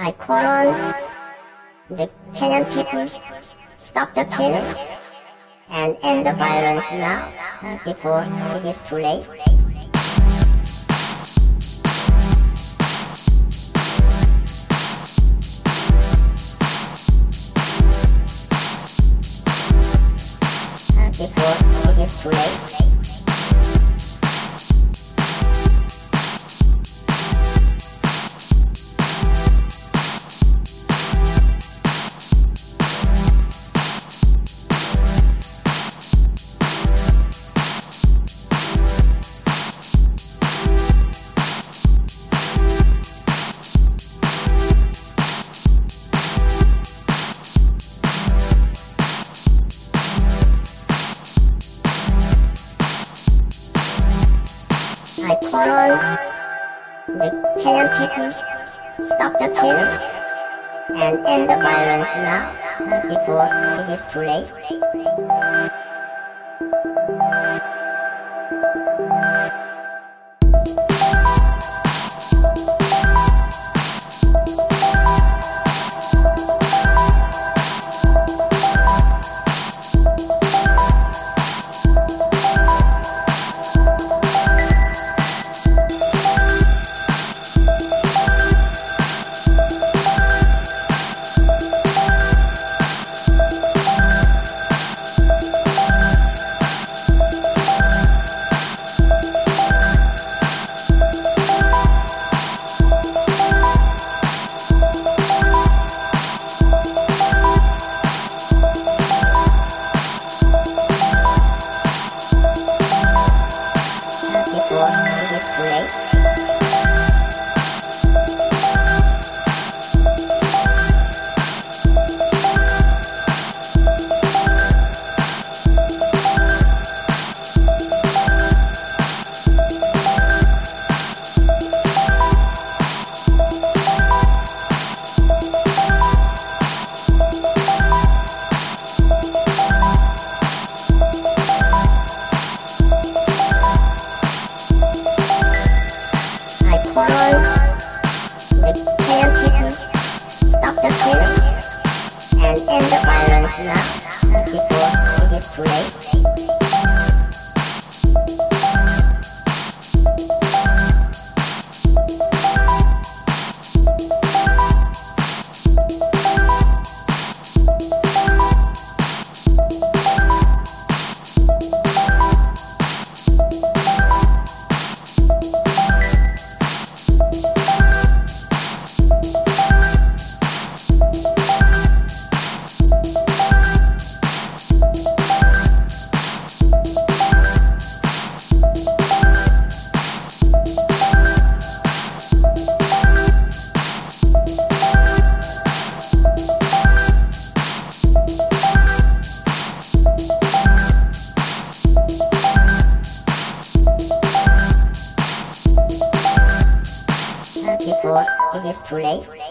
I call on the Kenyan people, stop the killings, and end the violence now, before it is too late. Before it is too late. I call on the Kenyan people, stop the killings, and end the violence now, before it is too late. Stop the killings and end the violence now, before it is too late. Before it is too late.